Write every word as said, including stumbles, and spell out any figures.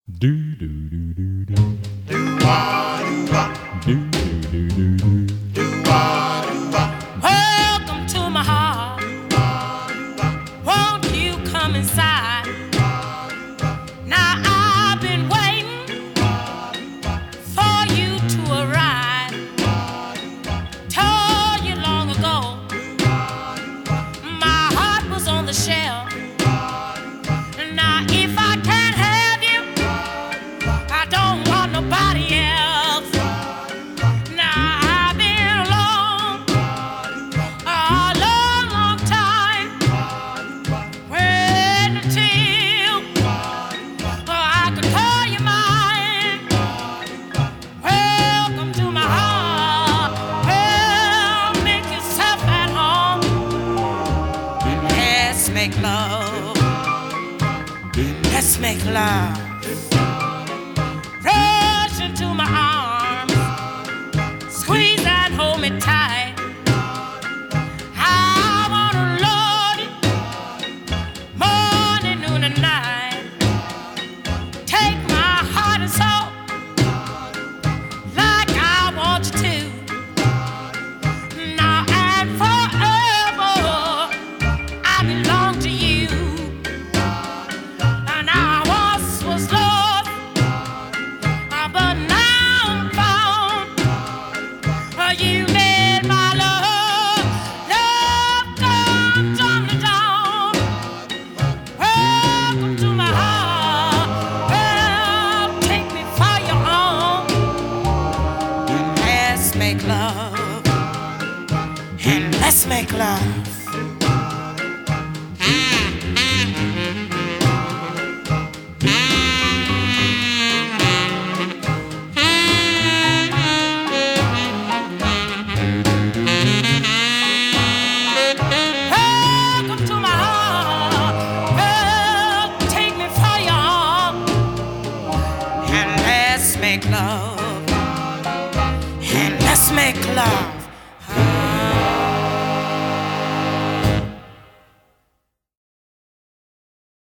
Do do do do do. Do wah do wah. Do do do do do. Do wah do wah. Welcome to my heart. Won't you come inside? Now I've been waiting for you to arrive. Told you long ago, my heart was on the shelf. Now if I can't have you, I don't want nobody else. Now I've been alone a long, long time, waiting until I could call you mine. Welcome to my heart. Well, make yourself at home. Let's make love. Let's make love. Rush into my arms, squeeze and hold me tight. I wanna love you morning, noon, and night. Take my heart and soul like I want you to. Now and forever, I belong to you. And I once was lost, uh, but now I'm found. Uh, You made my love, love comes on the dawn. Welcome to my heart. Well, take me for your own. Let's make love, and let's make love. Welcome to my heart. Well, take me for your arm, and let's make love, and let's make love.